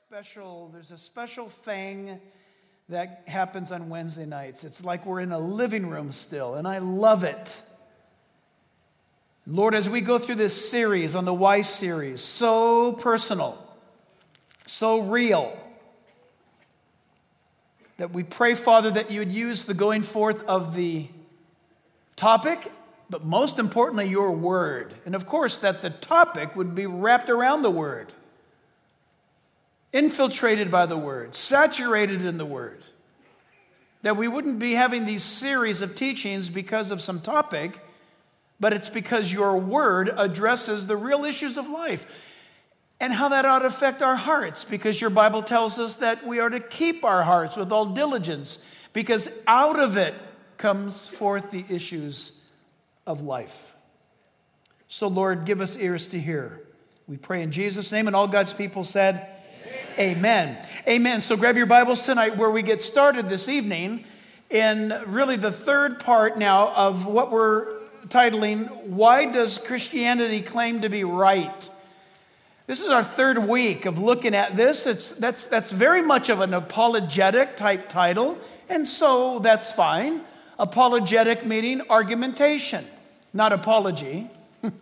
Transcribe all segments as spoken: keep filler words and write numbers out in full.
special, there's a special thing that happens on Wednesday nights. It's like we're in a living room still, and I love it. Lord, as we go through this series on the Why series, so personal, so real, that we pray, Father, that you would use the going forth of the topic, but most importantly, your word. And of course, that the topic would be wrapped around the word, infiltrated by the word, saturated in the word. That we wouldn't be having these series of teachings because of some topic, but it's because your word addresses the real issues of life and how that ought to affect our hearts, because your Bible tells us that we are to keep our hearts with all diligence, because out of it comes forth the issues of life. So, Lord, give us ears to hear. We pray in Jesus' name, and all God's people said, Amen. Amen. Amen. So grab your Bibles tonight where we get started this evening in really the third part now of what we're titling, Why Does Christianity Claim to Be Right? This is our third week of looking at this. It's that's that's very much of an apologetic type title, and so that's fine. Apologetic meaning argumentation, not apology.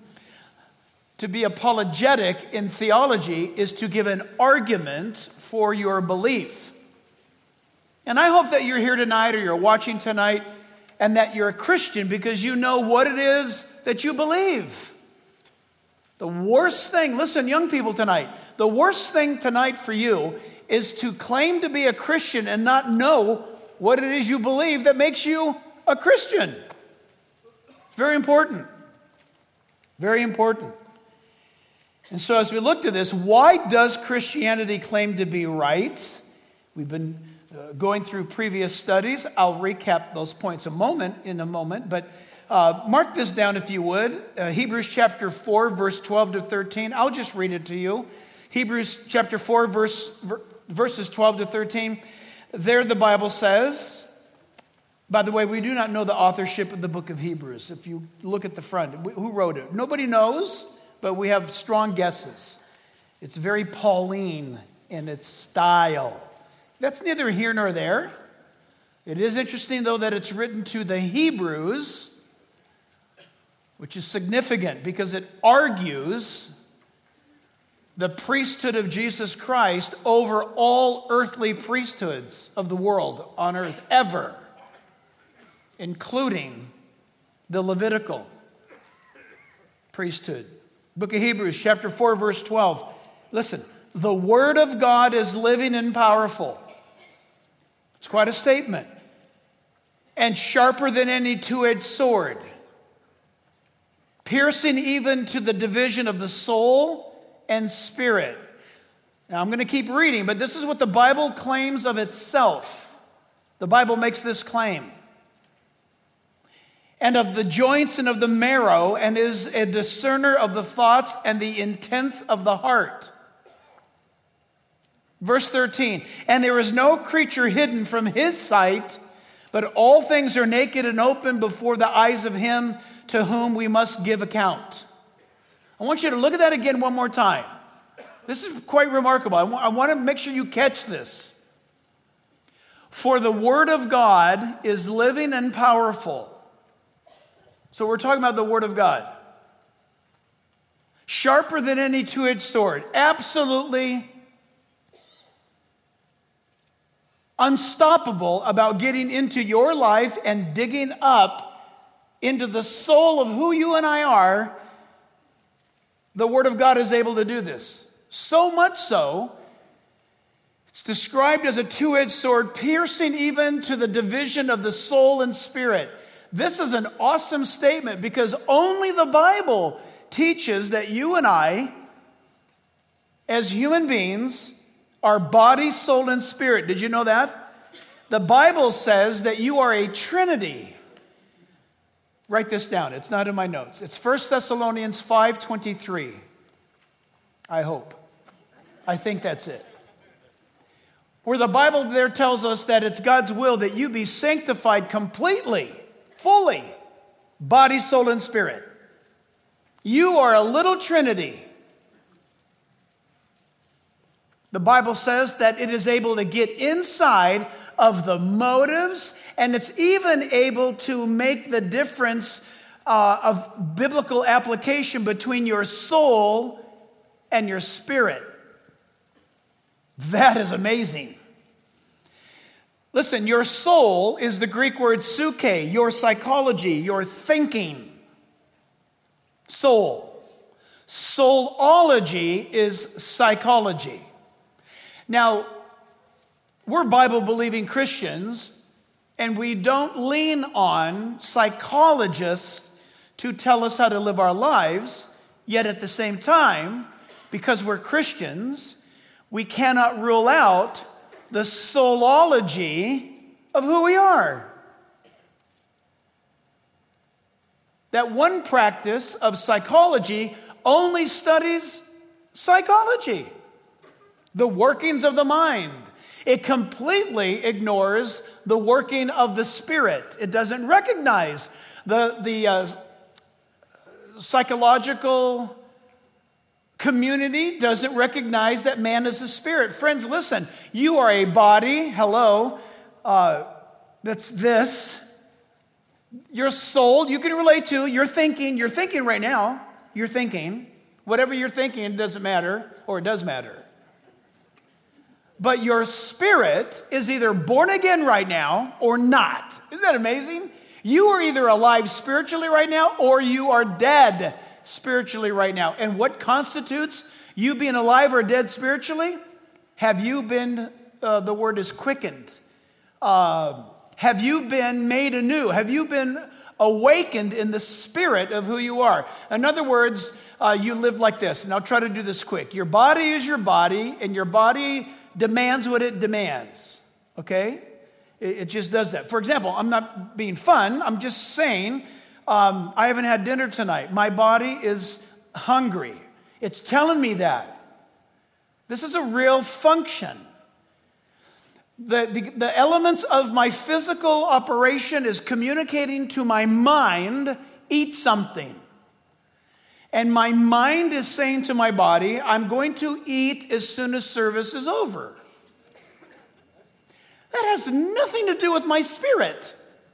To be apologetic in theology is to give an argument for your belief. And I hope that you're here tonight or you're watching tonight and that you're a Christian because you know what it is that you believe. The worst thing, listen, young people tonight, the worst thing tonight for you is to claim to be a Christian and not know what it is you believe that makes you a Christian. Very important. Very important. And so as we looked at this, why does Christianity claim to be right? We've been uh, going through previous studies. I'll recap those points a moment in a moment, but uh, mark this down if you would. Uh, Hebrews chapter four, verse twelve to thirteen. I'll just read it to you. Hebrews chapter four, verse ver, verses twelve to thirteen. There the Bible says, by the way, we do not know the authorship of the book of Hebrews. If you look at the front, who wrote it? Nobody knows. But we have strong guesses. It's very Pauline in its style. That's neither here nor there. It is interesting, though, that it's written to the Hebrews, which is significant because it argues the priesthood of Jesus Christ over all earthly priesthoods of the world on earth ever, including the Levitical priesthood. Book of Hebrews, chapter four, verse twelve. Listen, the word of God is living and powerful. It's quite a statement. And sharper than any two-edged sword, piercing even to the division of the soul and spirit. Now, I'm going to keep reading, but this is what the Bible claims of itself. The Bible makes this claim. And of the joints and of the marrow, and is a discerner of the thoughts and the intents of the heart. Verse thirteen, and there is no creature hidden from his sight, but all things are naked and open before the eyes of him to whom we must give account. I want you to look at that again one more time. This is quite remarkable. I want, I want to make sure you catch this. For the word of God is living and powerful. So we're talking about the Word of God. Sharper than any two-edged sword. Absolutely unstoppable about getting into your life and digging up into the soul of who you and I are. The Word of God is able to do this. So much so, it's described as a two-edged sword, piercing even to the division of the soul and spirit. This is an awesome statement because only the Bible teaches that you and I, as human beings, are body, soul, and spirit. Did you know that? The Bible says that you are a trinity. Write this down. It's not in my notes. It's First Thessalonians five twenty-three. I hope. I think that's it. Where the Bible there tells us that it's God's will that you be sanctified completely. Fully, body, soul, and spirit. You are a little trinity. The Bible says that it is able to get inside of the motives, and it's even able to make the difference uh, of biblical application between your soul and your spirit. That is amazing. Listen, your soul is the Greek word psyche, your psychology, your thinking. Soul. Soulology is psychology. Now, we're Bible-believing Christians, and we don't lean on psychologists to tell us how to live our lives, yet at the same time, because we're Christians, we cannot rule out the soulology of who we are. That one practice of psychology only studies psychology, the workings of the mind. It completely ignores the working of the spirit. It doesn't recognize the, the uh, psychological community, doesn't recognize that man is a spirit. Friends, listen, you are a body, hello, uh, that's this. Your soul, you can relate to, you're thinking, you're thinking right now, you're thinking. Whatever you're thinking, it doesn't matter, or it does matter. But your spirit is either born again right now or not. Isn't that amazing? You are either alive spiritually right now or you are dead spiritually right now. And what constitutes you being alive or dead spiritually? Have you been, uh, the word is quickened. Uh, have you been made anew? Have you been awakened in the spirit of who you are? In other words, uh, you live like this, and I'll try to do this quick. Your body is your body, and your body demands what it demands, okay? It, it just does that. For example, I'm not being fun. I'm just saying, um, I haven't had dinner tonight. My body is hungry. It's telling me that. This is a real function. The, the, the elements of my physical operation is communicating to my mind, eat something. And my mind is saying to my body, I'm going to eat as soon as service is over. That has nothing to do with my spirit.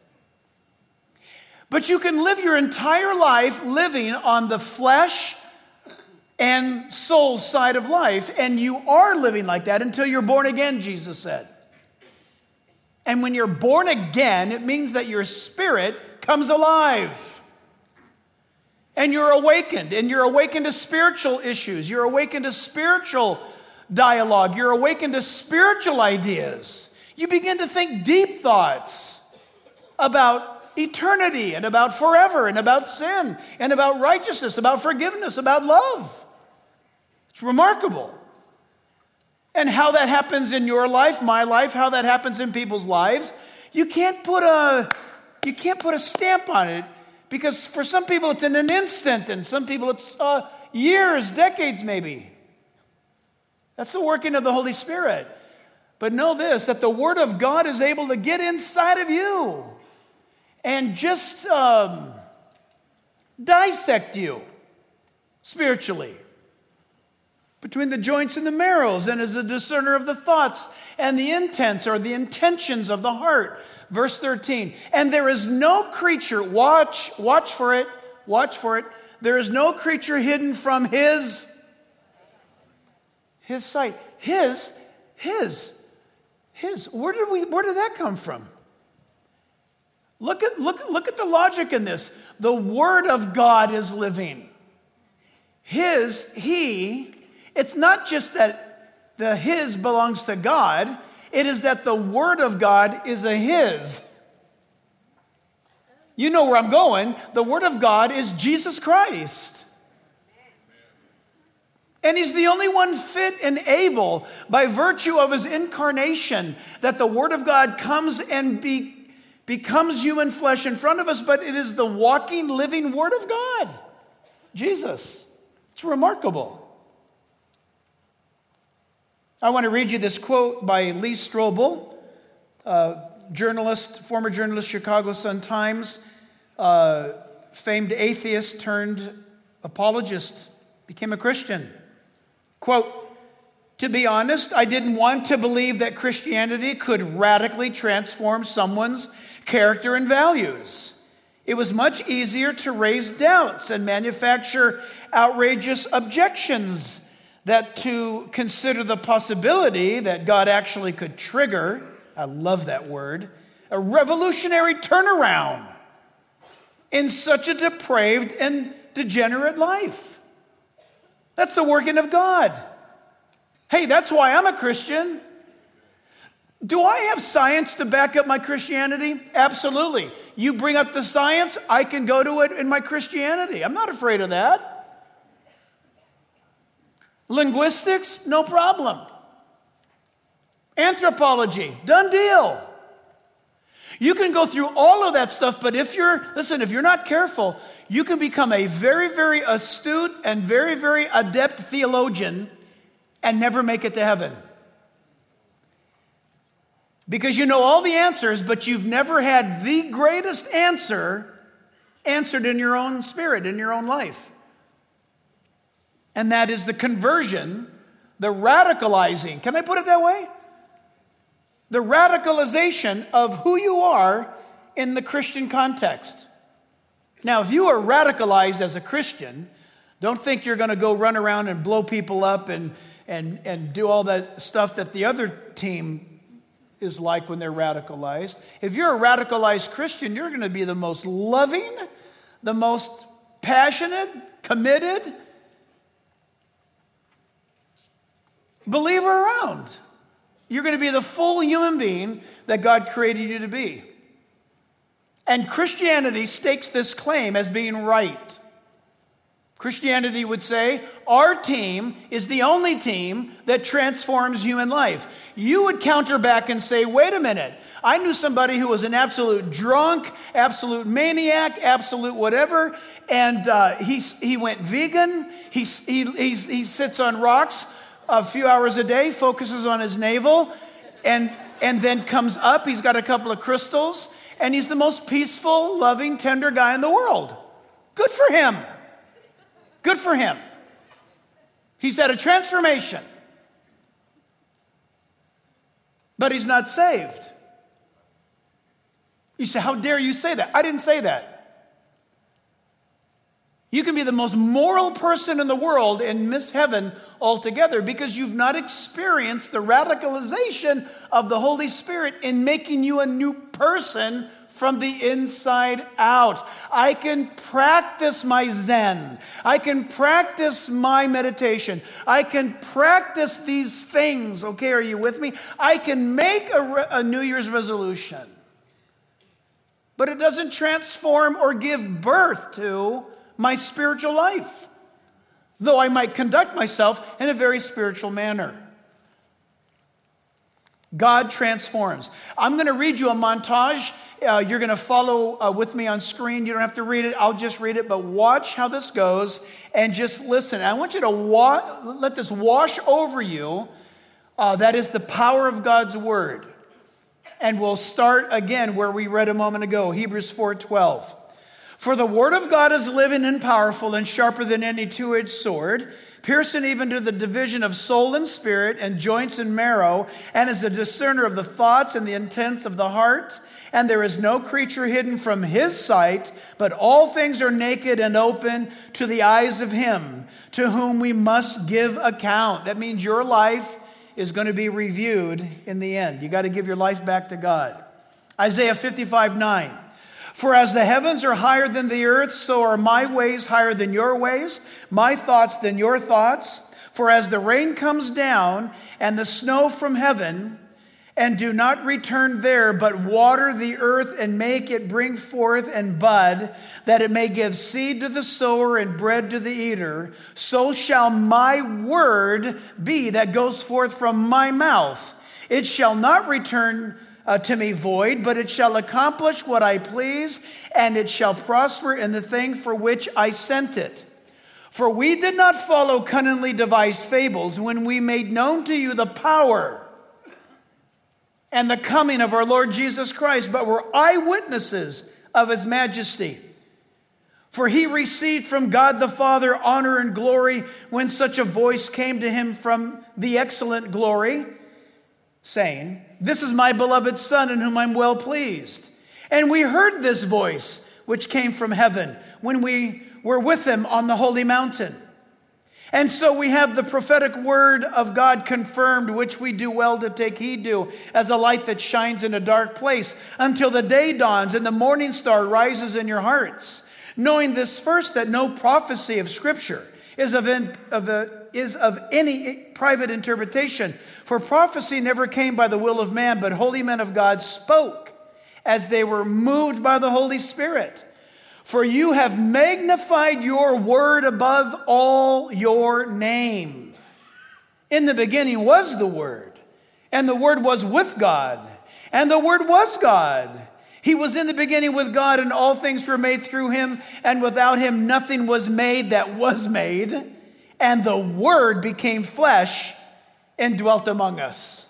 But you can live your entire life living on the flesh and soul side of life, and you are living like that until you're born again, Jesus said. And when you're born again, it means that your spirit comes alive. And you're awakened, and you're awakened to spiritual issues. You're awakened to spiritual dialogue. You're awakened to spiritual ideas. You begin to think deep thoughts about eternity and about forever and about sin and about righteousness, about forgiveness, about love. It's remarkable. And how that happens in your life, my life, how that happens in people's lives, you can't put a, you can't put a stamp on it. Because for some people it's in an instant, and some people it's uh, years, decades maybe. That's the working of the Holy Spirit. But know this, that the Word of God is able to get inside of you and just um, dissect you spiritually between the joints and the marrows, and is a discerner of the thoughts and the intents or the intentions of the heart. Verse thirteen, and there is no creature, watch, watch for it, watch for it. There is no creature hidden from his, his sight. His, his, his. Where did we, where did that come from? Look at, look, look at the logic in this. The Word of God is living. His, he, it's not just that the his belongs to God. It is that the Word of God is a his. You know where I'm going. The Word of God is Jesus Christ. And He's the only one fit and able, by virtue of His incarnation, that the Word of God comes and be, becomes human flesh in front of us, but it is the walking, living Word of God. Jesus. It's remarkable. I want to read you this quote by Lee Strobel, uh, journalist, former journalist, Chicago Sun-Times, uh, famed atheist turned apologist, became a Christian. Quote, To be honest, I didn't want to believe that Christianity could radically transform someone's character and values. It was much easier to raise doubts and manufacture outrageous objections than to consider the possibility that God actually could trigger, I love that word, a revolutionary turnaround in such a depraved and degenerate life. That's the working of God. Hey, that's why I'm a Christian. Do I have science to back up my Christianity? Absolutely. You bring up the science, I can go to it in my Christianity. I'm not afraid of that. Linguistics, no problem. Anthropology, done deal. You can go through all of that stuff, but if you're, listen, if you're not careful, you can become a very, very astute and very, very adept theologian and never make it to heaven. Because you know all the answers, but you've never had the greatest answer answered in your own spirit, in your own life. And that is the conversion, the radicalizing. Can I put it that way? The radicalization of who you are in the Christian context. Now, if you are radicalized as a Christian, don't think you're going to go run around and blow people up and, and, and do all that stuff that the other team is like when they're radicalized. If you're a radicalized Christian, you're going to be the most loving, the most passionate, committed believer around. You're going to be the full human being that God created you to be. And Christianity stakes this claim as being right. Christianity would say, our team is the only team that transforms human life. You would counter back and say, wait a minute, I knew somebody who was an absolute drunk, absolute maniac, absolute whatever, and uh, he, he went vegan, he, he, he's, he sits on rocks a few hours a day, focuses on his navel, and, and then comes up, he's got a couple of crystals, and he's the most peaceful, loving, tender guy in the world. Good for him. Good for him. He's had a transformation. But he's not saved. You say, how dare you say that? I didn't say that. You can be the most moral person in the world and miss heaven altogether because you've not experienced the radicalization of the Holy Spirit in making you a new person from the inside out. I can practice my Zen. I can practice my meditation. I can practice these things. Okay, are you with me? I can make a, re- a New Year's resolution. But it doesn't transform or give birth to my spiritual life, though I might conduct myself in a very spiritual manner. God transforms. I'm going to read you a montage. Uh, you're going to follow uh, with me on screen. You don't have to read it. I'll just read it. But watch how this goes and just listen. I want you to wa- let this wash over you. Uh, that is the power of God's word. And we'll start again where we read a moment ago, Hebrews four twelve. For the word of God is living and powerful and sharper than any two-edged sword, piercing even to the division of soul and spirit and joints and marrow, and is a discerner of the thoughts and the intents of the heart. And there is no creature hidden from his sight, but all things are naked and open to the eyes of him to whom we must give account. That means your life is going to be reviewed in the end. You got to give your life back to God. Isaiah fifty-five nine. For as the heavens are higher than the earth, so are my ways higher than your ways, my thoughts than your thoughts. For as the rain comes down and the snow from heaven, and do not return there, but water the earth and make it bring forth and bud, that it may give seed to the sower and bread to the eater, so shall my word be that goes forth from my mouth. It shall not return Uh, to me void, but it shall accomplish what I please, and it shall prosper in the thing for which I sent it. For we did not follow cunningly devised fables when we made known to you the power and the coming of our Lord Jesus Christ, but were eyewitnesses of his majesty. For he received from God the Father honor and glory when such a voice came to him from the excellent glory, saying, This is my beloved Son in whom I'm well pleased. And we heard this voice which came from heaven when we were with him on the holy mountain. And so we have the prophetic word of God confirmed, which we do well to take heed to, as a light that shines in a dark place, until the day dawns and the morning star rises in your hearts. Knowing this first, that no prophecy of Scripture is of, in, of a, is of any private interpretation. For prophecy never came by the will of man, but holy men of God spoke as they were moved by the Holy Spirit. For you have magnified your word above all your name. In the beginning was the Word, and the Word was with God, and the Word was God. He was in the beginning with God, and all things were made through him, and without him nothing was made that was made. And the Word became flesh and dwelt among us.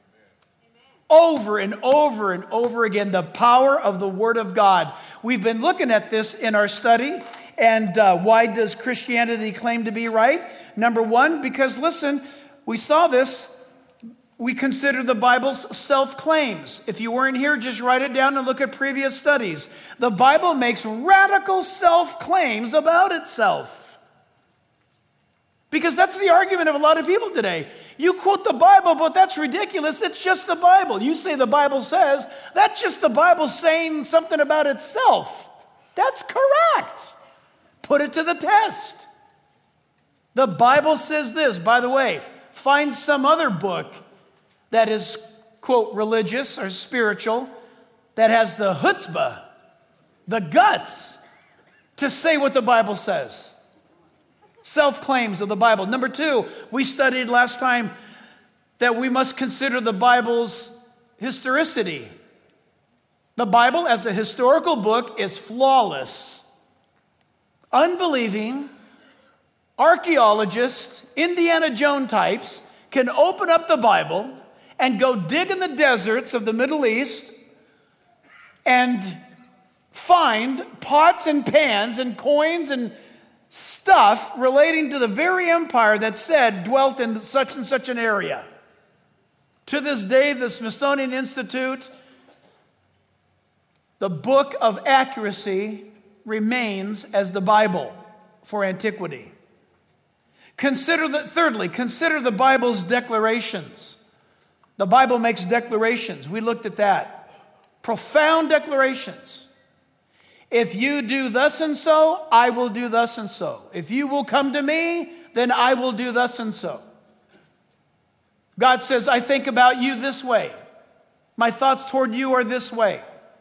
Over and over and over again, the power of the Word of God. We've been looking at this in our study. And uh, why does Christianity claim to be right? Number one, because listen, we saw this. We consider the Bible's self-claims. If you weren't here, just write it down and look at previous studies. The Bible makes radical self-claims about itself. Because that's the argument of a lot of people today. You quote the Bible, but that's ridiculous. It's just the Bible. You say the Bible says, that's just the Bible saying something about itself. That's correct. Put it to the test. The Bible says this. By the way, find some other book that is, quote, religious or spiritual, that has the chutzpah, the guts, to say what the Bible says. Self-claims of the Bible. Number two, we studied last time that we must consider the Bible's historicity. The Bible, as a historical book, is flawless. Unbelieving archaeologists, Indiana Jones types, can open up the Bible and go dig in the deserts of the Middle East and find pots and pans and coins and stuff relating to the very empire that said dwelt in such and such an area. To this day, the Smithsonian Institute, the book of accuracy, remains as the Bible for antiquity. Consider the, thirdly, consider the Bible's declarations. The Bible makes declarations. We looked at that. Profound declarations. If you do thus and so, I will do thus and so. If you will come to me, then I will do thus and so. God says, I think about you this way. My thoughts toward you are this way.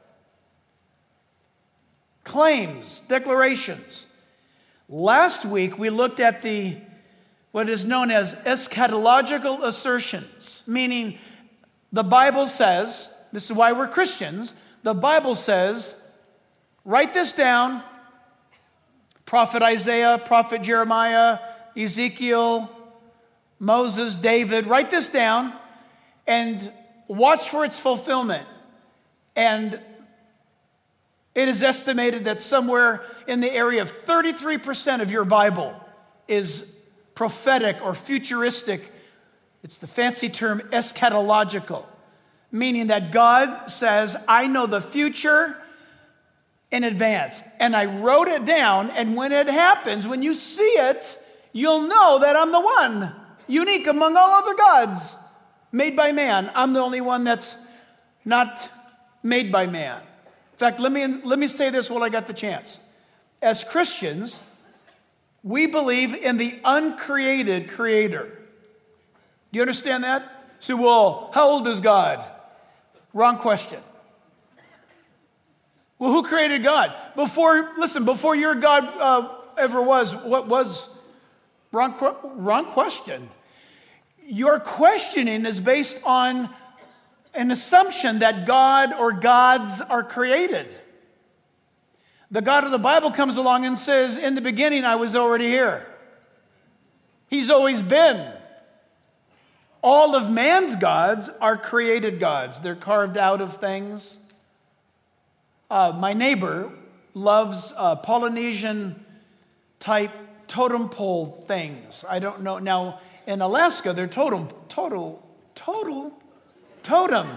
Claims, declarations. Last week, we looked at the what is known as eschatological assertions, meaning the Bible says, this is why we're Christians, the Bible says, write this down, Prophet Isaiah, Prophet Jeremiah, Ezekiel, Moses, David, write this down and watch for its fulfillment. And it is estimated that somewhere in the area of thirty-three percent of your Bible is prophetic or futuristic. It's the fancy term eschatological, meaning that God says, I know the future in advance. And I wrote it down, and when it happens, when you see it, you'll know that I'm the one, unique among all other gods, made by man. I'm the only one that's not made by man. In fact, let me, let me say this while I got the chance. As Christians, we believe in the uncreated creator. Do you understand that? Say, well, how old is God? Wrong question. Well, who created God? Before, listen, before your God uh, ever was, what was? Wrong, wrong question. Your questioning is based on an assumption that God or gods are created. The God of the Bible comes along and says, in the beginning, I was already here. He's always been. All of man's gods are created gods. They're carved out of things. Uh, my neighbor loves uh, Polynesian type totem pole things. I don't know. Now, in Alaska, they're totem, total, total, totem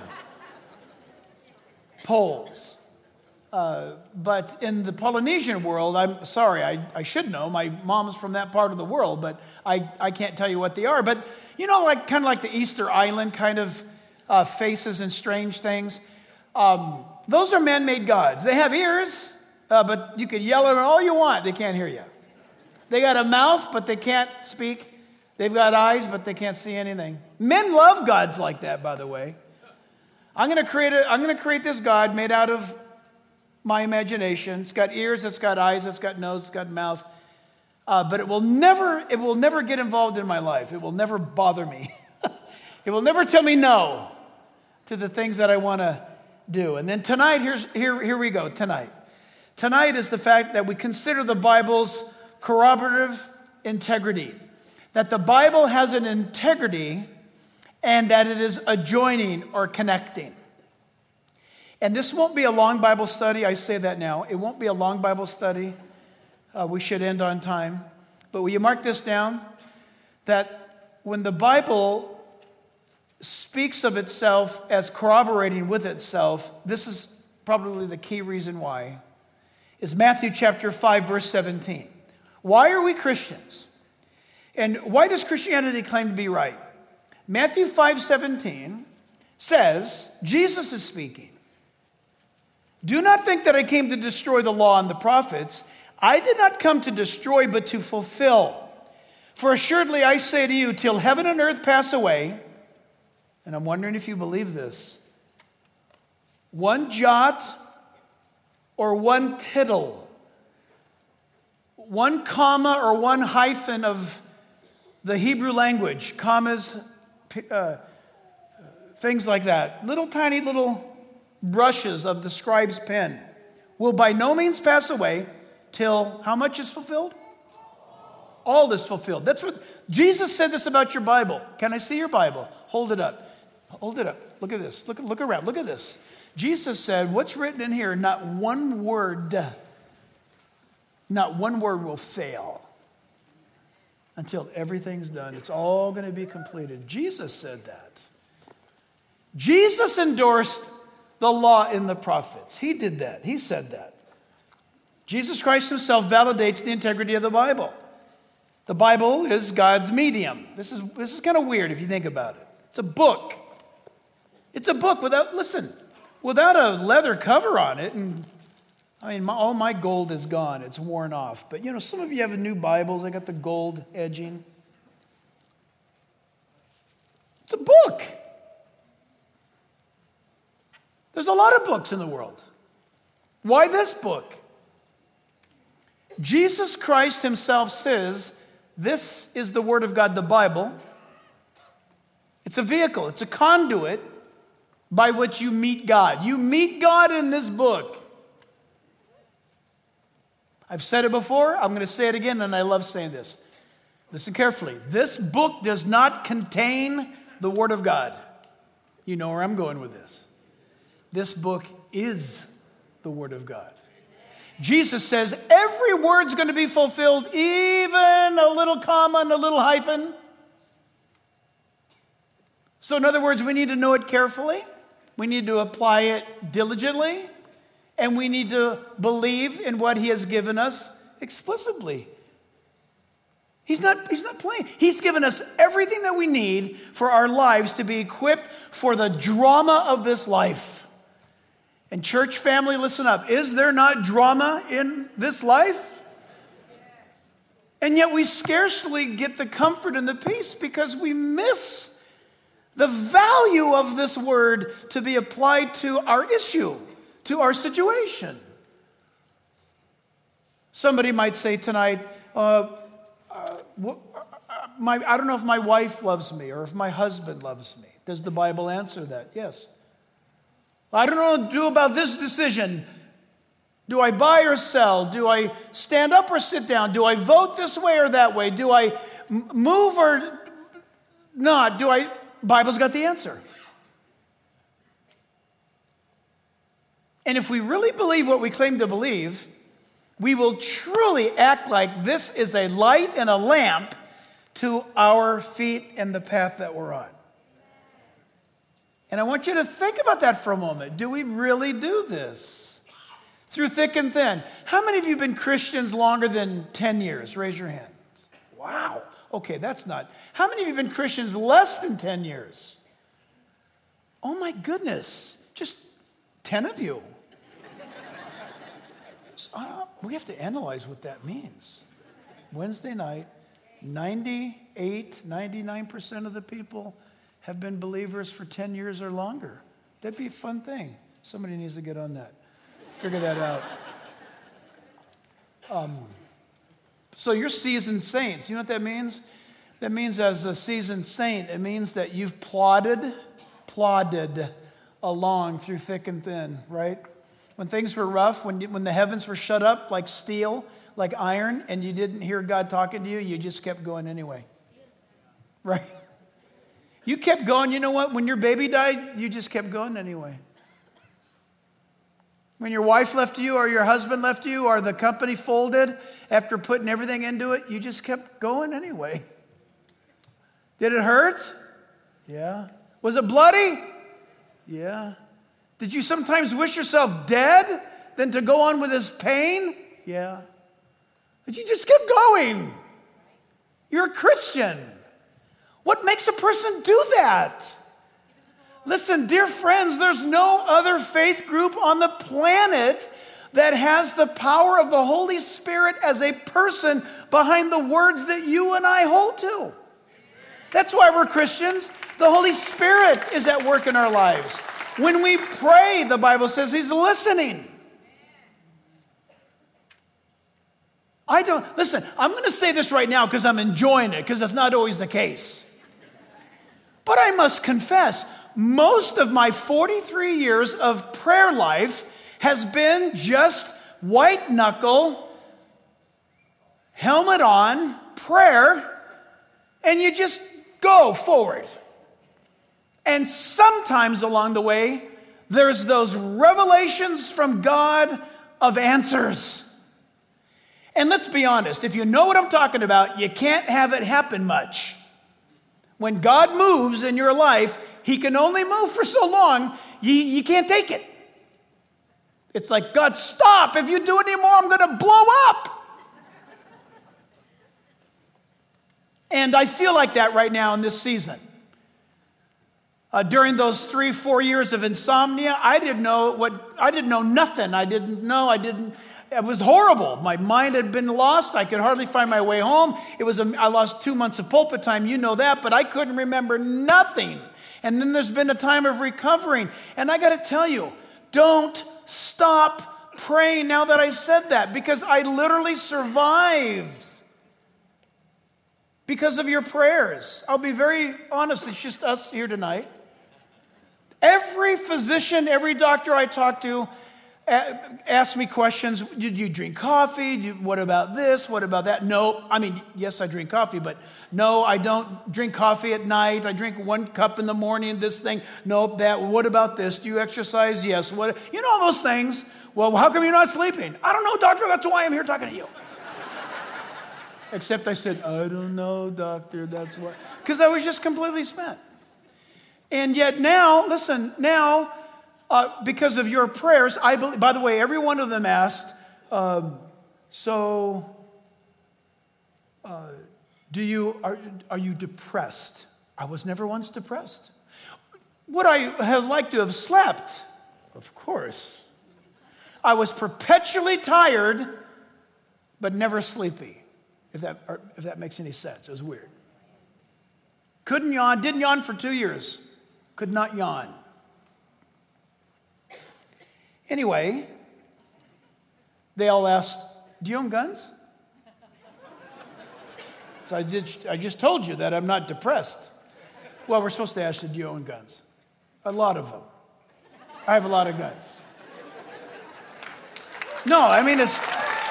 poles. Uh, but in the Polynesian world, I'm sorry, I, I should know. My mom's from that part of the world, but I, I can't tell you what they are. But, you know, like kind of like the Easter Island kind of uh, faces and strange things. Um, those are man-made gods. They have ears, uh, but you could yell at them all you want. They can't hear you. They got a mouth, but they can't speak. They've got eyes, but they can't see anything. Men love gods like that, by the way. I'm going to create a, I'm going to create this god made out of my imagination. It's got ears, it's got eyes, it's got nose, it's got mouth. Uh, but it will never, it will never get involved in my life. It will never bother me. It will never tell me no to the things that I want to do. And then tonight, here's here, here we go, tonight. Tonight is the fact that we consider the Bible's corroborative integrity. That the Bible has an integrity and that it is adjoining or connecting. And this won't be a long Bible study. I say that now. It won't be a long Bible study. Uh, we should end on time. But will you mark this down? That when the Bible speaks of itself as corroborating with itself, this is probably the key reason why, is Matthew chapter five, verse seventeen. Why are we Christians? And why does Christianity claim to be right? Matthew five seventeen says, Jesus is speaking. Do not think that I came to destroy the law and the prophets. I did not come to destroy, but to fulfill. For assuredly I say to you, till heaven and earth pass away, and I'm wondering if you believe this, one jot or one tittle, one comma or one hyphen of the Hebrew language, commas, uh, things like that, little tiny little brushes of the scribe's pen, will by no means pass away till how much is fulfilled? All is fulfilled. That's what Jesus said this about your Bible. Can I see your Bible? Hold it up. Hold it up. Look at this. Look, look around. Look at this. Jesus said, what's written in here, not one word, not one word will fail until everything's done. It's all going to be completed. Jesus said that. Jesus endorsed the law in the prophets. He did that. He said that. Jesus Christ himself validates the integrity of the Bible. The Bible is God's medium. This is, this is kind of weird if you think about it. It's a book. It's a book without, listen, without a leather cover on it. And I mean, my, all my gold is gone. It's worn off. But, you know, some of you have new Bibles. They got the gold edging. It's a book. There's a lot of books in the world. Why this book? Jesus Christ himself says, this is the Word of God, the Bible. It's a vehicle. It's a conduit by which you meet God. You meet God in this book. I've said it before. I'm going to say it again, and I love saying this. Listen carefully. This book does not contain the Word of God. You know where I'm going with this. This book is the Word of God. Jesus says every word's going to be fulfilled, even a little comma and a little hyphen. So in other words, we need to know it carefully. We need to apply it diligently. And we need to believe in what he has given us explicitly. He's not, he's not playing. He's given us everything that we need for our lives to be equipped for the drama of this life. And church family, listen up. Is there not drama in this life? And yet we scarcely get the comfort and the peace because we miss the value of this word to be applied to our issue, to our situation. Somebody might say tonight, uh, uh, my, I don't know if my wife loves me or if my husband loves me. Does the Bible answer that? Yes. I don't know what to do about this decision. Do I buy or sell? Do I stand up or sit down? Do I vote this way or that way? Do I m- move or not? Do I? Bible's got the answer. And if we really believe what we claim to believe, we will truly act like this is a light and a lamp to our feet and the path that we're on. And I want you to think about that for a moment. Do we really do this? Through thick and thin. How many of you have been Christians longer than ten years? Raise your hands. Wow. Okay, that's not. How many of you have been Christians less than ten years? Oh my goodness. Just ten of you. So, uh, we have to analyze what that means. Wednesday night, ninety-eight, ninety-nine percent of the people have been believers for ten years or longer. That'd be a fun thing. Somebody needs to get on that. Figure that out. Um, so you're seasoned saints. You know what that means? That means as a seasoned saint, it means that you've plodded, plodded along through thick and thin, right? When things were rough, when, when the heavens were shut up like steel, like iron, and you didn't hear God talking to you, you just kept going anyway. Right? You kept going. You know what? When your baby died, you just kept going anyway. When your wife left you or your husband left you or the company folded after putting everything into it, you just kept going anyway. Did it hurt? Yeah. Was it bloody? Yeah. Did you sometimes wish yourself dead than to go on with this pain? Yeah. But you just kept going. You're a Christian. What makes a person do that? Listen, dear friends, there's no other faith group on the planet that has the power of the Holy Spirit as a person behind the words that you and I hold to. That's why we're Christians. The Holy Spirit is at work in our lives. When we pray, the Bible says He's listening. I don't, listen, I'm going to say this right now because I'm enjoying it, because that's not always the case. But I must confess, most of my forty-three years of prayer life has been just white knuckle, helmet on, prayer, and you just go forward. And sometimes along the way, there's those revelations from God of answers. And let's be honest, if you know what I'm talking about, you can't have it happen much. When God moves in your life, He can only move for so long, you, you can't take it. It's like, God, stop. If you do it anymore, I'm going to blow up. And I feel like that right now in this season. Uh, during those three, four years of insomnia, I didn't know what, I didn't know nothing. I didn't know, I didn't, it was horrible. My mind had been lost. I could hardly find my way home. It was, a, I lost two months of pulpit time, you know that, but I couldn't remember nothing. And then there's been a time of recovering. And I got to tell you, don't stop praying now that I said that, because I literally survived because of your prayers. I'll be very honest, it's just us here tonight. Every physician, every doctor I talk to ask me questions. Did you drink coffee? You, what about this? What about that? No. I mean, yes, I drink coffee, but no, I don't drink coffee at night. I drink one cup in the morning, this thing. Nope, that. What about this? Do you exercise? Yes. What? You know all those things. Well, how come you're not sleeping? I don't know, doctor. That's why I'm here talking to you. Except I said, I don't know, doctor. That's why. Because I was just completely spent. And yet now, listen, now, Uh, because of your prayers, I believe, by the way, every one of them asked, um, so uh, do you, are, are you depressed? I was never once depressed. Would I have liked to have slept? Of course. I was perpetually tired, but never sleepy, if that, or if that makes any sense. It was weird. Couldn't yawn, didn't yawn for two years. Could not yawn. Anyway, they all asked, do you own guns? So I, did, I just told you that I'm not depressed. Well, we're supposed to ask you, do you own guns? A lot of them. I have a lot of guns. No, I mean, it's,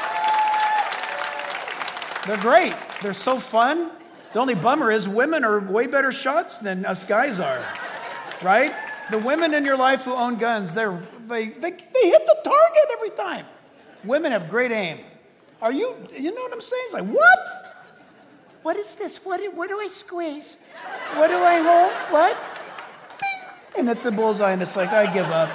they're great. They're so fun. The only bummer is women are way better shots than us guys are, right? The women in your life who own guns, they're, they, they they hit the target every time. Women have great aim. Are you, you know what I'm saying? It's like, what? What is this? What do, what do I squeeze? What do I hold? What? Bing. And it's a bullseye, and it's like, I give up.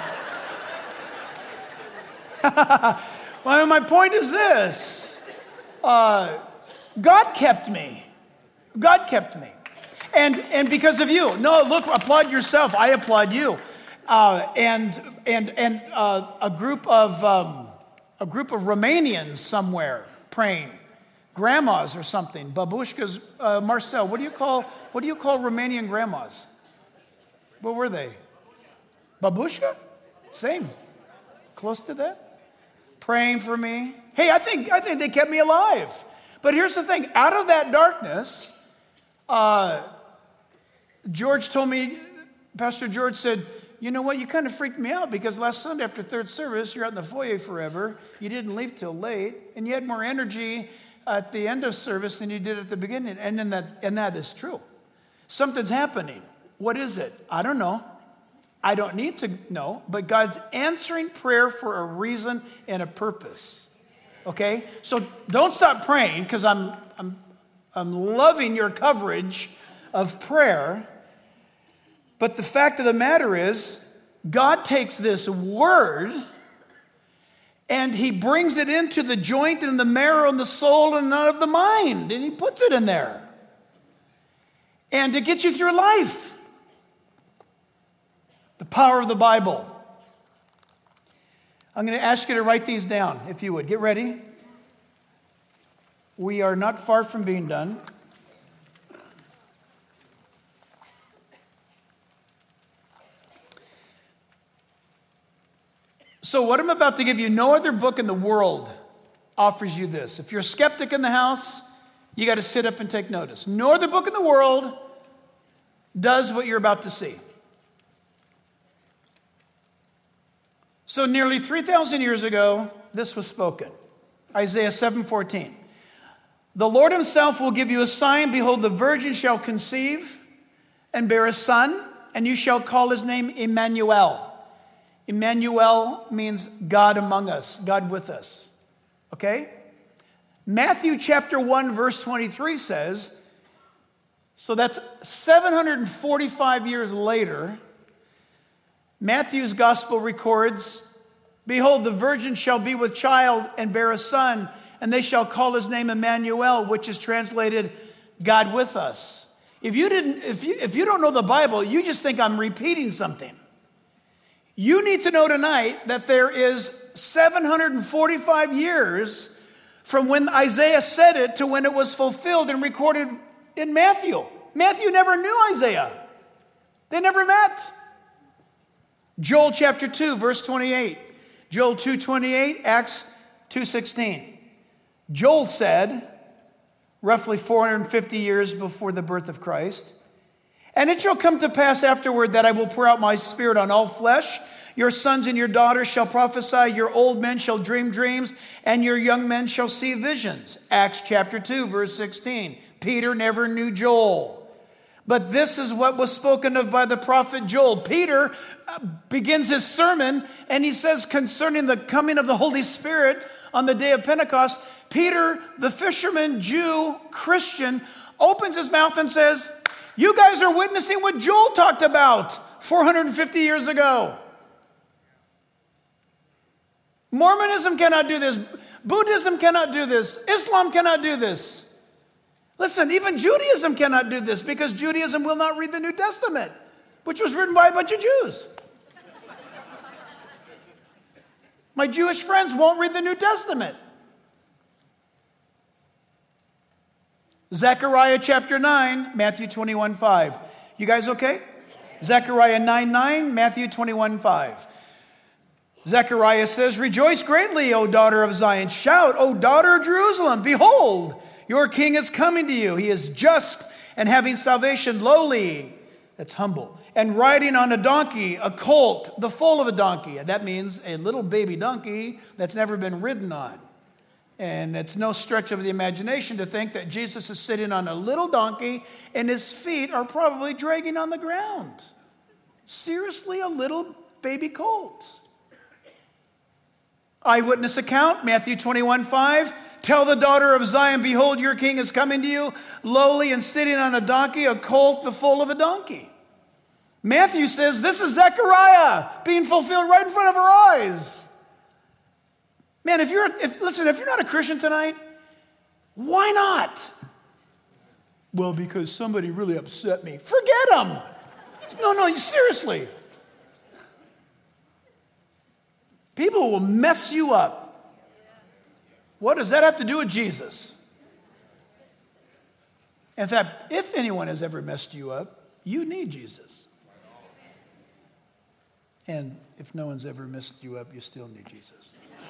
Well, my point is this. Uh, God kept me. God kept me. And and because of you. No, look, applaud yourself. I applaud you. Uh, and and and uh, a group of um, a group of Romanians somewhere praying. Grandmas or something, babushkas. Uh, Marcel, what do you call what do you call Romanian grandmas? What were they? Babushka? Same, close to that. Praying for me. Hey, I think I think they kept me alive. But here's the thing: out of that darkness, uh, George told me. Pastor George said, "You know what? You kind of freaked me out because last Sunday after third service, you're out in the foyer forever. You didn't leave till late, and you had more energy at the end of service than you did at the beginning." And then that, and that is true. Something's happening. What is it? I don't know. I don't need to know. But God's answering prayer for a reason and a purpose. Okay? So don't stop praying, because I'm I'm I'm loving your coverage of prayer. But the fact of the matter is, God takes this word and he brings it into the joint and the marrow and the soul and of the mind. And he puts it in there. And it gets you through life. The power of the Bible. I'm going to ask you to write these down, if you would. Get ready. We are not far from being done. So what I'm about to give you, no other book in the world offers you this. If you're a skeptic in the house, you got to sit up and take notice. No other book in the world does what you're about to see. So nearly three thousand years ago, this was spoken. Isaiah seven fourteen. The Lord himself will give you a sign. Behold, the virgin shall conceive and bear a son, and you shall call his name Emmanuel. Emmanuel means God among us, God with us. Okay? Matthew chapter one, verse twenty-three says, so that's seven hundred forty-five years later, Matthew's gospel records, behold, the virgin shall be with child and bear a son, and they shall call his name Emmanuel, which is translated God with us. If you didn't, if you if you don't know the Bible, you just think I'm repeating something. You need to know tonight that there is seven hundred forty-five years from when Isaiah said it to when it was fulfilled and recorded in Matthew. Matthew never knew Isaiah. They never met. Joel chapter two, verse twenty-eight. Joel two twenty-eight, Acts two sixteen. Joel said, roughly four hundred fifty years before the birth of Christ, and it shall come to pass afterward that I will pour out my spirit on all flesh. Your sons and your daughters shall prophesy, your old men shall dream dreams, and your young men shall see visions. Acts chapter two, verse sixteen. Peter never knew Joel. But this is what was spoken of by the prophet Joel. Peter begins his sermon, and he says concerning the coming of the Holy Spirit on the day of Pentecost, Peter, the fisherman, Jew, Christian, opens his mouth and says, you guys are witnessing what Joel talked about four hundred fifty years ago. Mormonism cannot do this. Buddhism cannot do this. Islam cannot do this. Listen, even Judaism cannot do this because Judaism will not read the New Testament, which was written by a bunch of Jews. My Jewish friends won't read the New Testament. Zechariah chapter nine, Matthew twenty-one five. You guys okay? Zechariah nine nine, Matthew twenty-one five. Zechariah says, rejoice greatly, O daughter of Zion. Shout, O daughter of Jerusalem. Behold, your king is coming to you. He is just and having salvation, lowly, that's humble, and riding on a donkey, a colt, the foal of a donkey. That means a little baby donkey that's never been ridden on. And it's no stretch of the imagination to think that Jesus is sitting on a little donkey and his feet are probably dragging on the ground. Seriously, a little baby colt. Eyewitness account, Matthew twenty-one five. Tell the daughter of Zion, behold, your king is coming to you, lowly and sitting on a donkey, a colt the foal of a donkey. Matthew says this is Zechariah being fulfilled right in front of our eyes. Man, if you're, if, listen, if you're not a Christian tonight, why not? Well, because somebody really upset me. Forget them. No, no, seriously. People will mess you up. What does that have to do with Jesus? In fact, if anyone has ever messed you up, you need Jesus. And if no one's ever messed you up, you still need Jesus.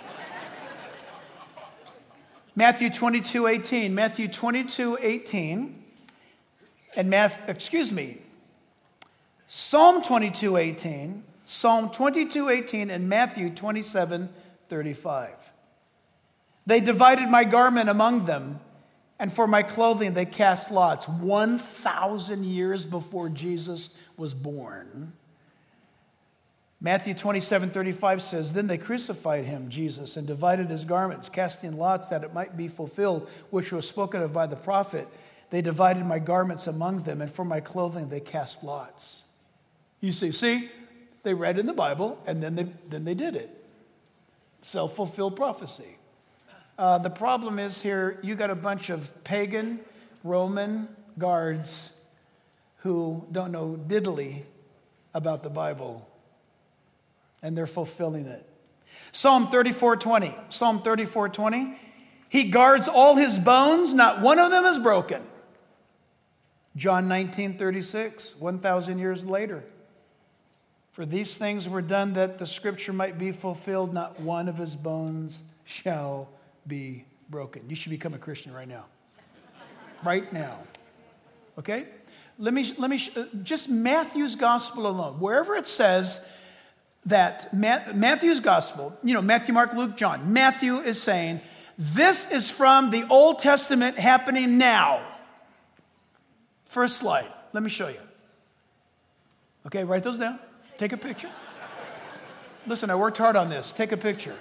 Matthew twenty-two eighteen. Matthew twenty-two eighteen. And Math, excuse me. Psalm twenty-two eighteen. Psalm twenty-two eighteen and Matthew twenty-seven thirty-five. They divided my garment among them, and for my clothing they cast lots. One thousand years before Jesus was born. Matthew twenty-seven thirty-five says, then they crucified him, Jesus, and divided his garments, casting lots that it might be fulfilled, which was spoken of by the prophet. They divided my garments among them, and for my clothing they cast lots. You see, see, they read in the Bible, and then they, then they did it. Self-fulfilled prophecy. Uh, the problem is here, you got a bunch of pagan Roman guards who don't know diddly about the Bible, and they're fulfilling it. Psalm thirty-four twenty. Psalm thirty-four twenty. He guards all his bones, not one of them is broken. John nineteen thirty-six, one thousand years later. For these things were done that the scripture might be fulfilled, not one of his bones shall be broken. You should become a Christian right now. Right now. Okay? Let me, let me, just Matthew's gospel alone. Wherever it says that Matthew's gospel, you know, Matthew, Mark, Luke, John, Matthew is saying, this is from the Old Testament happening now. First slide. Let me show you. Okay, write those down. Take a picture. Listen, I worked hard on this. Take a picture.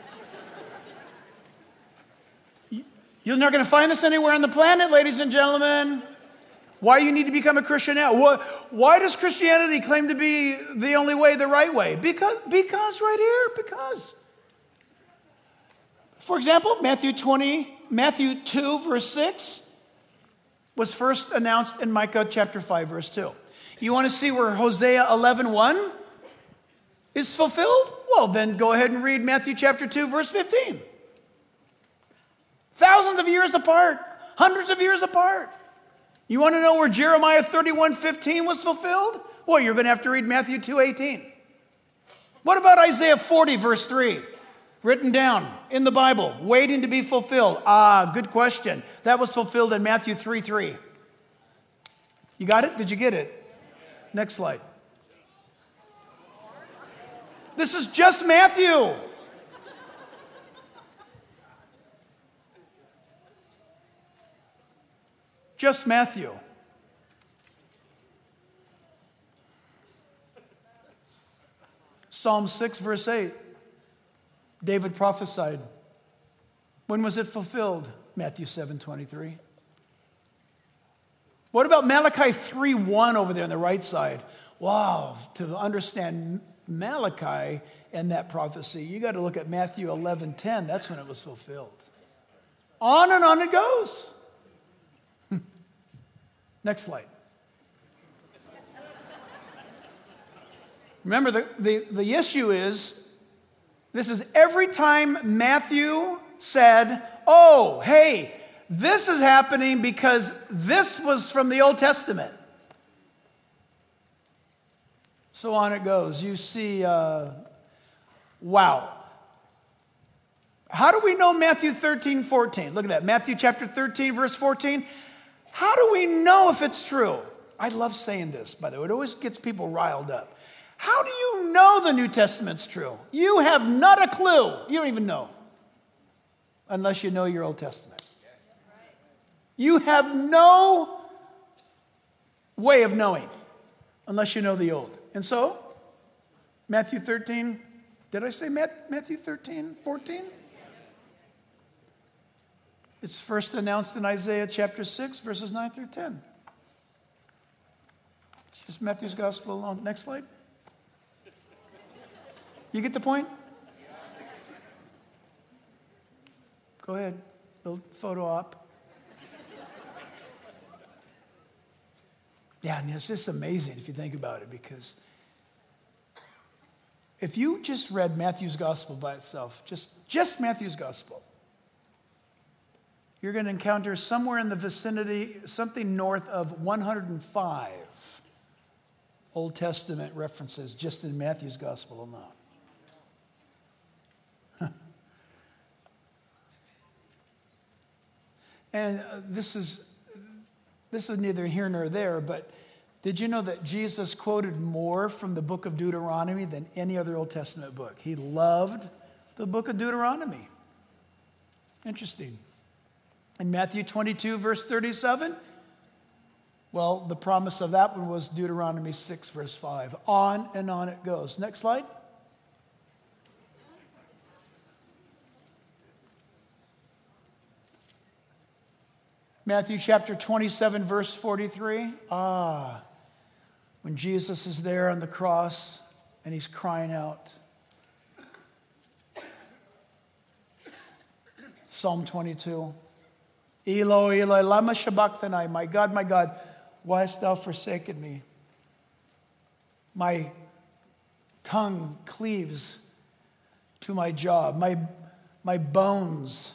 You're not going to find this anywhere on the planet, ladies and gentlemen. Why you need to become a Christian now? Why does Christianity claim to be the only way, the right way? Because, because right here, because. For example, Matthew twenty, Matthew two, verse six was first announced in Micah chapter five, verse two. You want to see where Hosea eleven one is fulfilled? Well, then go ahead and read Matthew chapter two, verse fifteen. Thousands of years apart, hundreds of years apart. You want to know where Jeremiah thirty-one fifteen was fulfilled? Well, you're going to have to read Matthew two eighteen. What about Isaiah forty, verse three? Written down in the Bible, waiting to be fulfilled. Ah, good question. That was fulfilled in Matthew three three. You got it? Did you get it? Next slide. This is just Matthew. Just Matthew. Psalm six, verse eight. David prophesied. When was it fulfilled? Matthew seven twenty-three. What about Malachi three one over there on the right side? Wow, to understand Malachi and that prophecy, you got to look at Matthew eleven ten. That's when it was fulfilled. On and on it goes. Next slide. Remember, the, the, the issue is, this is every time Matthew said, oh, hey, this is happening because this was from the Old Testament. So on it goes. You see, uh, wow. How do we know Matthew thirteen fourteen? Look at that. Matthew chapter thirteen, verse fourteen. How do we know if it's true? I love saying this, by the way. It always gets people riled up. How do you know the New Testament's true? You have not a clue. You don't even know. Unless you know your Old Testament. You have no way of knowing unless you know the Old. And so, Matthew thirteen, did I say Matthew thirteen, fourteen? It's first announced in Isaiah chapter six, verses nine through ten. It's just Matthew's gospel alone. Next slide. You get the point? Go ahead. Little photo op. Yeah, and it's just amazing if you think about it, because if you just read Matthew's gospel by itself, just, just Matthew's gospel, you're going to encounter somewhere in the vicinity, something north of one hundred five Old Testament references just in Matthew's gospel alone. And uh, this is this is neither here nor there, but did you know that Jesus quoted more from the book of Deuteronomy than any other Old Testament book? He loved the book of Deuteronomy. Interesting. In Matthew twenty-two, verse thirty-seven, well, the promise of that one was Deuteronomy six, verse five. On and on it goes. Next slide. Matthew chapter twenty-seven, verse forty-three. Ah, when Jesus is there on the cross and he's crying out. Psalm twenty-two. Eloi, Eloi, lama sabachthani. My God, my God, why hast thou forsaken me? My tongue cleaves to my jaw. My, my bones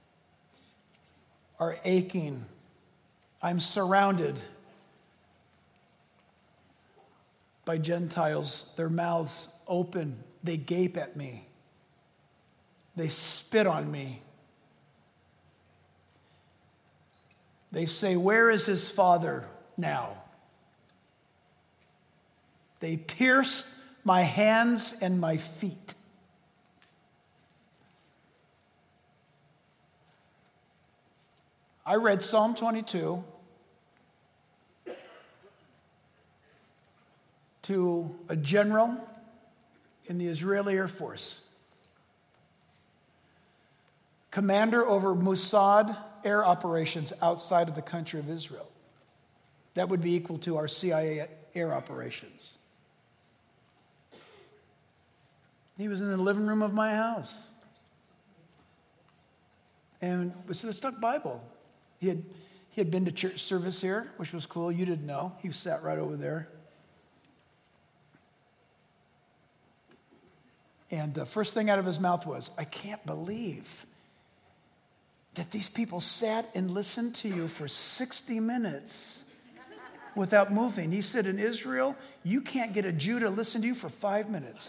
are aching. I'm surrounded by Gentiles. Their mouths open. They gape at me. They spit on me. They say, where is his father now? They pierced my hands and my feet. I read Psalm twenty-two to a general in the Israeli Air Force, commander over Mossad air operations outside of the country of Israel. That would be equal to our C I A air operations. He was in the living room of my house. And it was a stuck Bible. He had, he had been to church service here, which was cool. You didn't know. He sat right over there. And the first thing out of his mouth was, I can't believe that these people sat and listened to you for sixty minutes without moving. He said, in Israel, you can't get a Jew to listen to you for five minutes.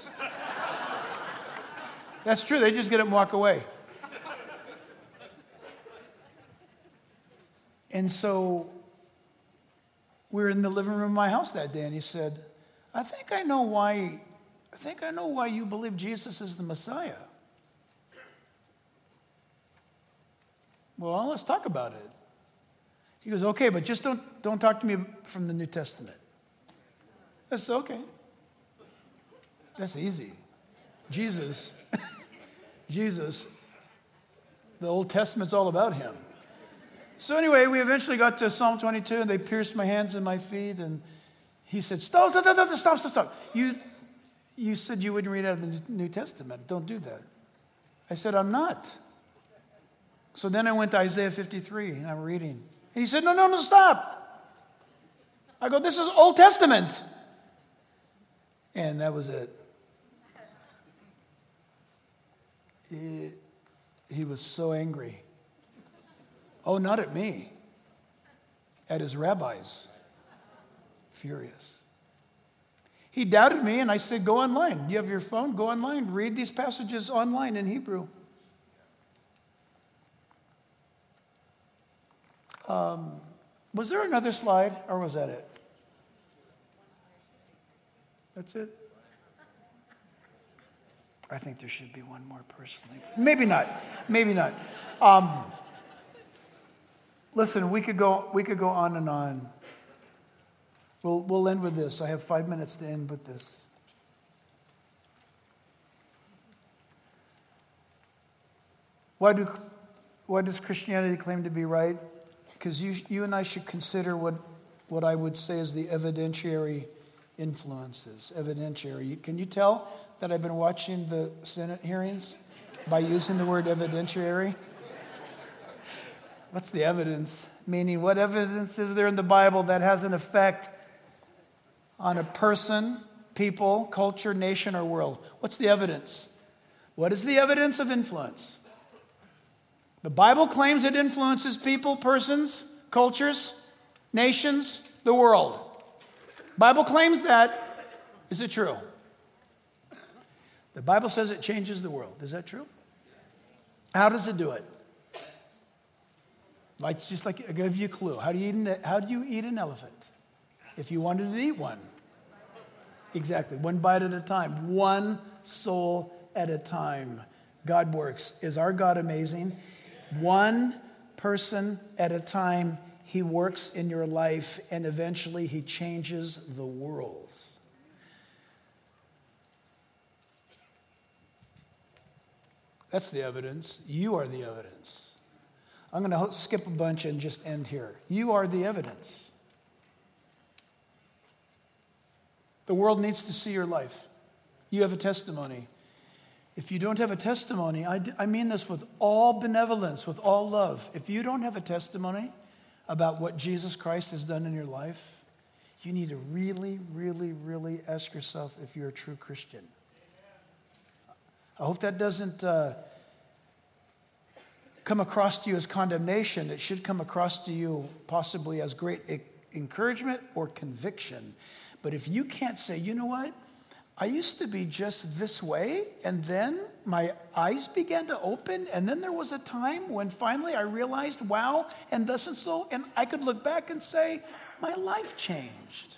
That's true. They just get up and walk away. And so we were in the living room of my house that day, and he said, I think I know why, I think I know why you believe Jesus is the Messiah. Well, let's talk about it. He goes, okay, but just don't, don't talk to me from the New Testament. That's okay. That's easy. Jesus, Jesus, the Old Testament's all about him. So anyway, we eventually got to Psalm twenty-two, and they pierced my hands and my feet, and he said, stop, stop, stop, stop, stop, stop. You, you said you wouldn't read out of the New Testament. Don't do that. I said, I'm not. So then I went to Isaiah fifty-three, and I'm reading. And he said, no, no, no, stop. I go, this is Old Testament. And that was it. He, he was so angry. Oh, not at me. At his rabbis. Furious. He doubted me, and I said, go online. You have your phone? Go online. Read these passages online in Hebrew. Um, was there another slide, or was that it? That's it? I think there should be one more personally. Maybe not. Maybe not. Um, listen, we could go. We could go on and on. We'll we'll end with this. I have five minutes to end with this. Why do why does Christianity claim to be right? Because you, you and I should consider what, what I would say is the evidentiary influences. Evidentiary. Can you tell that I've been watching the Senate hearings by using the word evidentiary? What's the evidence? Meaning, what evidence is there in the Bible that has an effect on a person, people, culture, nation, or world? What's the evidence? What is the evidence of influence? The Bible claims it influences people, persons, cultures, nations, the world. Bible claims that. Is it true? The Bible says it changes the world. Is that true? How does it do it? Like, just like, I'll give you a clue. How do you eat an, how do you eat an elephant? If you wanted to eat one. Exactly. One bite at a time. One soul at a time. God works. Is our God amazing? One person at a time, He works in your life, and eventually He changes the world. That's the evidence. You are the evidence. I'm going to skip a bunch and just end here. You are the evidence. The world needs to see your life. You have a testimony. If you don't have a testimony, I, I mean this with all benevolence, with all love. If you don't have a testimony about what Jesus Christ has done in your life, you need to really, really, really ask yourself if you're a true Christian. I hope that doesn't uh, come across to you as condemnation. It should come across to you possibly as great encouragement or conviction. But if you can't say, you know what? I used to be just this way, and then my eyes began to open, and then there was a time when finally I realized, wow, and thus and so, and I could look back and say, my life changed.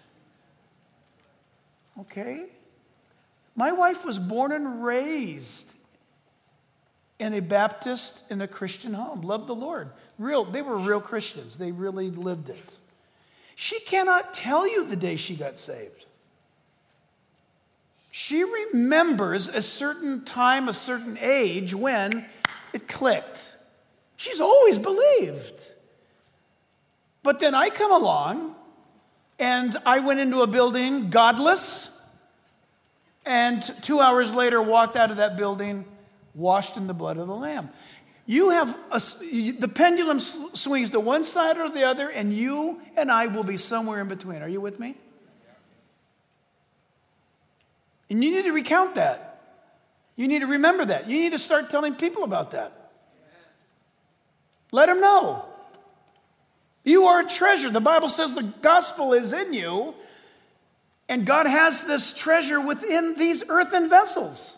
Okay? My wife was born and raised in a Baptist, in a Christian home. Loved the Lord. Real, they were real Christians. They really lived it. She cannot tell you the day she got saved. She remembers a certain time, a certain age when it clicked. She's always believed. But then I come along and I went into a building godless, and two hours later walked out of that building washed in the blood of the Lamb. You have a, the pendulum swings to one side or the other, and you and I will be somewhere in between. Are you with me? And you need to recount that. You need to remember that. You need to start telling people about that. Let them know. You are a treasure. The Bible says the gospel is in you, and God has this treasure within these earthen vessels.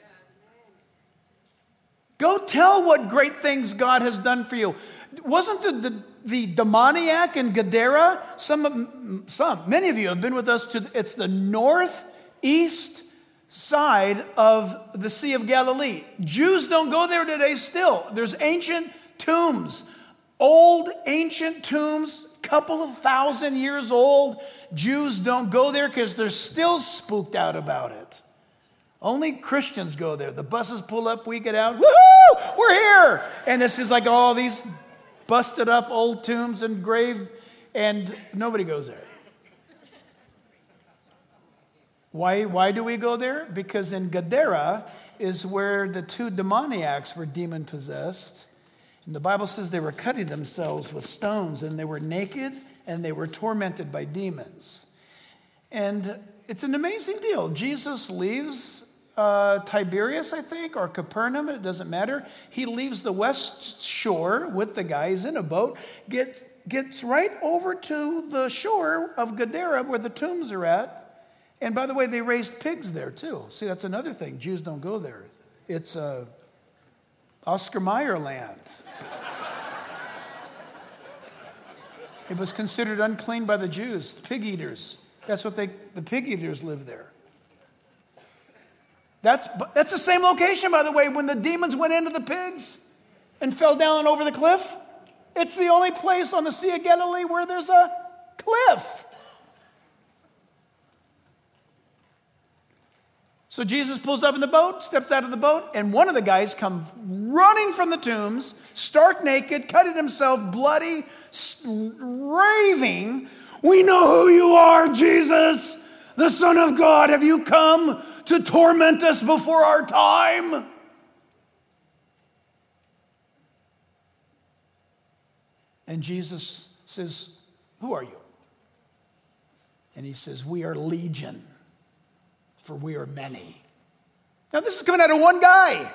Go tell what great things God has done for you. Wasn't the, the, the demoniac in Gadara? Some, some, many of you have been with us to, it's the northeast side of the Sea of Galilee. Jews don't go there today still. There's ancient tombs, old ancient tombs, couple of thousand years old. Jews don't go there because they're still spooked out about it. Only Christians go there. The buses pull up, we get out. Woohoo! We're here! And it's just like all these busted up old tombs and grave, and nobody goes there. Why, why do we go there? Because in Gadara is where the two demoniacs were demon-possessed. And the Bible says they were cutting themselves with stones, and they were naked, and they were tormented by demons. And it's an amazing deal. Jesus leaves uh, Tiberias, I think, or Capernaum, it doesn't matter. He leaves the west shore with the guys in a boat, get, gets right over to the shore of Gadara where the tombs are at. And by the way, they raised pigs there too. See, that's another thing. Jews don't go there. It's uh, Oscar Mayer land. It was considered unclean by the Jews, pig eaters. That's what they, the pig eaters live there. That's, that's the same location, by the way, when the demons went into the pigs and fell down over the cliff. It's the only place on the Sea of Galilee where there's a cliff. So Jesus pulls up in the boat, steps out of the boat, and one of the guys comes running from the tombs, stark naked, cutting himself, bloody, raving, "We know who you are, Jesus, the Son of God. Have you come to torment us before our time?" And Jesus says, "Who are you?" And he says, "We are legion, for we are many." Now this is coming out of one guy.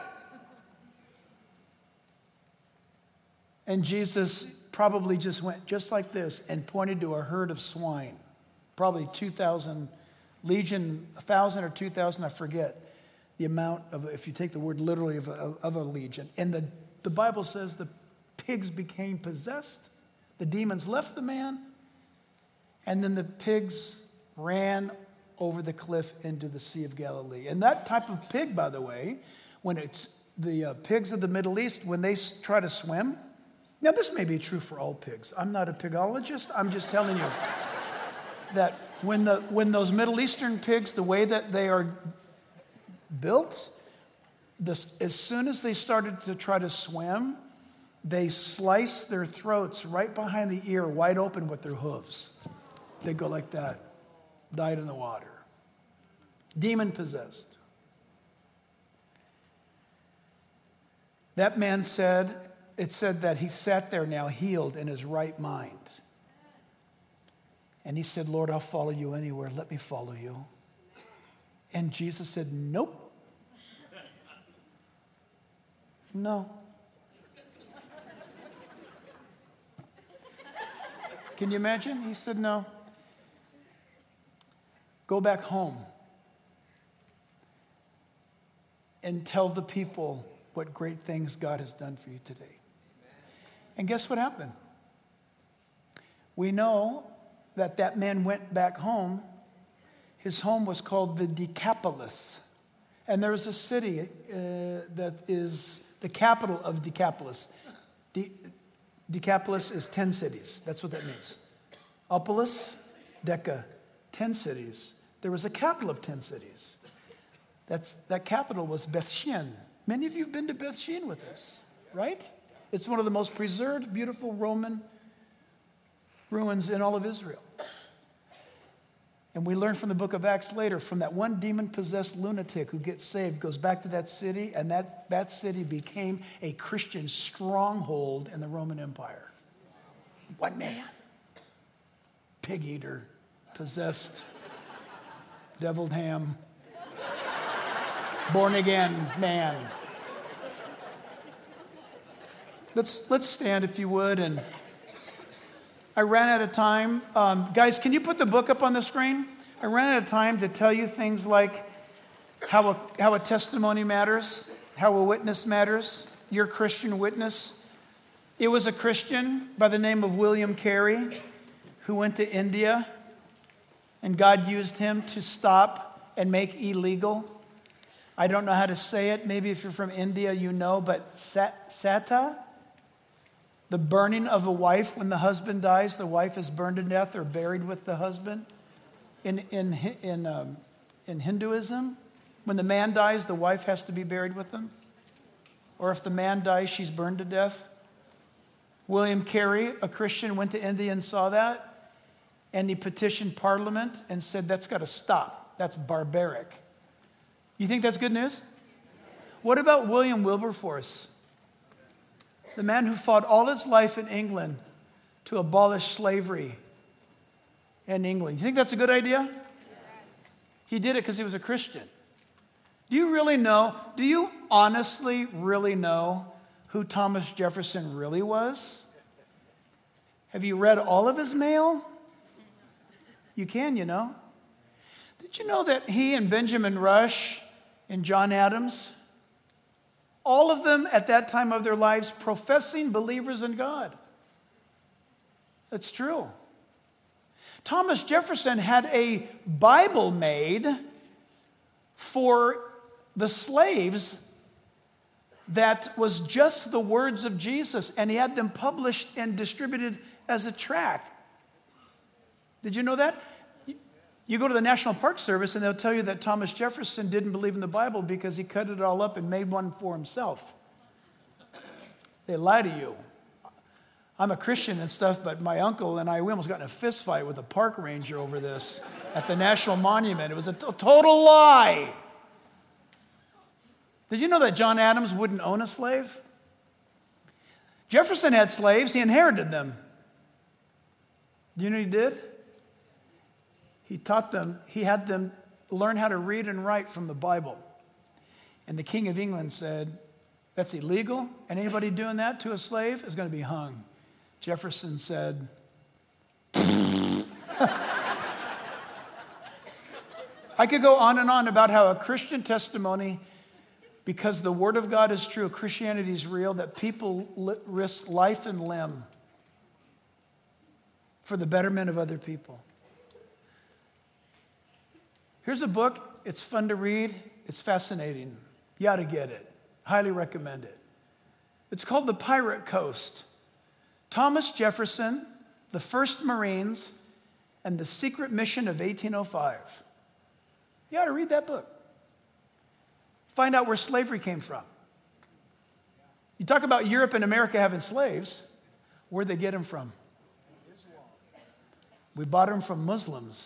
And Jesus probably just went just like this and pointed to a herd of swine. Probably two thousand, legion, one thousand or two thousand, I forget the amount of, if you take the word literally, of a, of a legion. And the, the Bible says the pigs became possessed. The demons left the man. And then the pigs ran over the cliff into the Sea of Galilee. And that type of pig, by the way, when it's the uh, pigs of the Middle East, when they s- try to swim, now this may be true for all pigs. I'm not a pigologist. I'm just telling you that when the when those Middle Eastern pigs, the way that they are built, this, as soon as they started to try to swim, they slice their throats right behind the ear, wide open with their hooves. They go like that. Died in the water. Demon possessed. That man said, it said that he sat there now healed in his right mind. And he said, "Lord, I'll follow you anywhere. Let me follow you." And Jesus said, "Nope. No." Can you imagine? He said, "No. Go back home and tell the people what great things God has done for you today." And guess what happened? We know that that man went back home. His home was called the Decapolis. And there is a city uh, that is the capital of Decapolis. De- Decapolis is ten cities. That's what that means. Opolis, Deca, ten cities. There was a capital of ten cities. That's, that capital was Bethshean. Many of you have been to Bethshean with us, right? It's one of the most preserved, beautiful Roman ruins in all of Israel. And we learn from the book of Acts later, from that one demon-possessed lunatic who gets saved, goes back to that city, and that, that city became a Christian stronghold in the Roman Empire. One man, pig eater, possessed, deviled ham, born again man. Let's let's stand, if you would. And I ran out of time. Um, guys, can you put the book up on the screen? I ran out of time to tell you things like how a, how a testimony matters, how a witness matters, your Christian witness. It was a Christian by the name of William Carey who went to India, and God used him to stop and make illegal. I don't know how to say it. Maybe if you're from India, you know, but sat, sata, the burning of a wife. When the husband dies, the wife is burned to death or buried with the husband. In, in, in, um, in Hinduism, when the man dies, the wife has to be buried with him. Or if the man dies, she's burned to death. William Carey, a Christian, went to India and saw that. And he petitioned Parliament and said, that's got to stop. That's barbaric. You think that's good news? What about William Wilberforce? The man who fought all his life in England to abolish slavery in England. You think that's a good idea? He did it because he was a Christian. Do you really know, do you honestly really know who Thomas Jefferson really was? Have you read all of his mail? You can, you know. Did you know that he and Benjamin Rush and John Adams, all of them at that time of their lives professing believers in God? That's true. Thomas Jefferson had a Bible made for the slaves that was just the words of Jesus, and he had them published and distributed as a tract. Did you know that? You go to the National Park Service and they'll tell you that Thomas Jefferson didn't believe in the Bible because he cut it all up and made one for himself. They lie to you. I'm a Christian and stuff, but my uncle and I, we almost got in a fist fight with a park ranger over this at the National Monument. It was a t- total lie. Did you know that John Adams wouldn't own a slave? Jefferson had slaves. He inherited them. Do you know what he did? He taught them, he had them learn how to read and write from the Bible. And the King of England said, that's illegal, and anybody doing that to a slave is going to be hung. Jefferson said, I could go on and on about how a Christian testimony, because the Word of God is true, Christianity is real, that people li- risk life and limb for the betterment of other people. Here's a book. It's fun to read. It's fascinating. You ought to get it. Highly recommend it. It's called The Pirate Coast. Thomas Jefferson, the First Marines, and the Secret Mission of eighteen oh five. You ought to read that book. Find out where slavery came from. You talk about Europe and America having slaves. Where'd they get them from? We bought them from Muslims.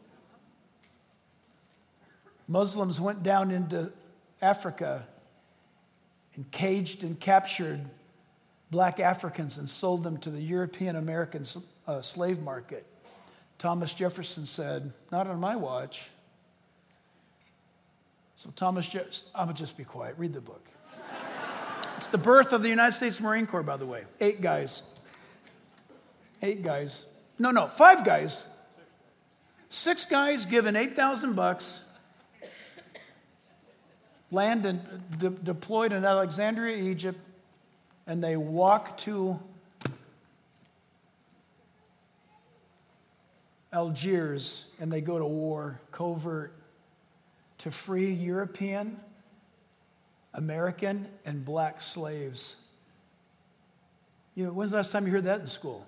Muslims went down into Africa and caged and captured black Africans and sold them to the European American uh, slave market. Thomas Jefferson said, not on my watch. So Thomas Jefferson, I'm going to just be quiet. Read the book. It's the birth of the United States Marine Corps, by the way. Eight guys. Eight guys. No, no, five guys. Six guys given eight thousand bucks. Land and de- deployed in Alexandria, Egypt, and they walk to Algiers, and they go to war, covert, to free European, American, and black slaves. You know, when's the last time you heard that in school?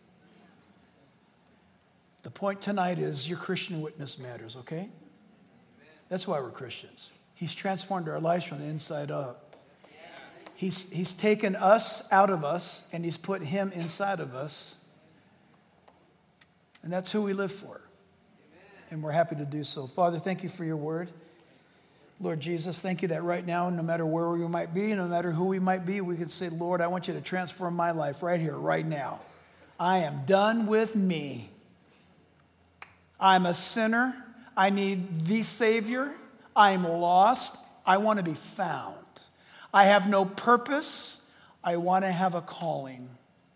The point tonight is your Christian witness matters, okay? That's why we're Christians. He's transformed our lives from the inside out. He's, he's taken us out of us, and he's put him inside of us. And that's who we live for. And we're happy to do so. Father, thank you for your word. Lord Jesus, thank you that right now, no matter where we might be, no matter who we might be, we could say, Lord, I want you to transform my life right here, right now. I am done with me. I'm a sinner. I need the Savior. I'm lost. I want to be found. I have no purpose. I want to have a calling.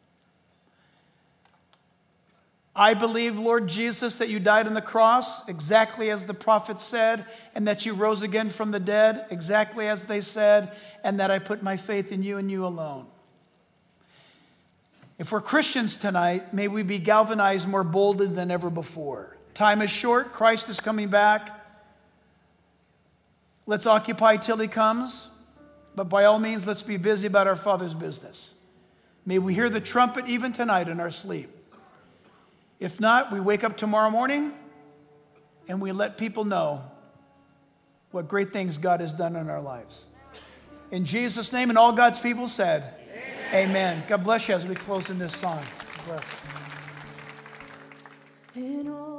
I believe, Lord Jesus, that you died on the cross exactly as the prophets said, and that you rose again from the dead exactly as they said, and that I put my faith in you and you alone. If we're Christians tonight, may we be galvanized more boldly than ever before. Time is short. Christ is coming back. Let's occupy till he comes, but by all means, let's be busy about our Father's business. May we hear the trumpet even tonight in our sleep. If not, we wake up tomorrow morning and we let people know what great things God has done in our lives. In Jesus' name, and all God's people said, Amen. Amen. God bless you as we close in this song. God bless. In all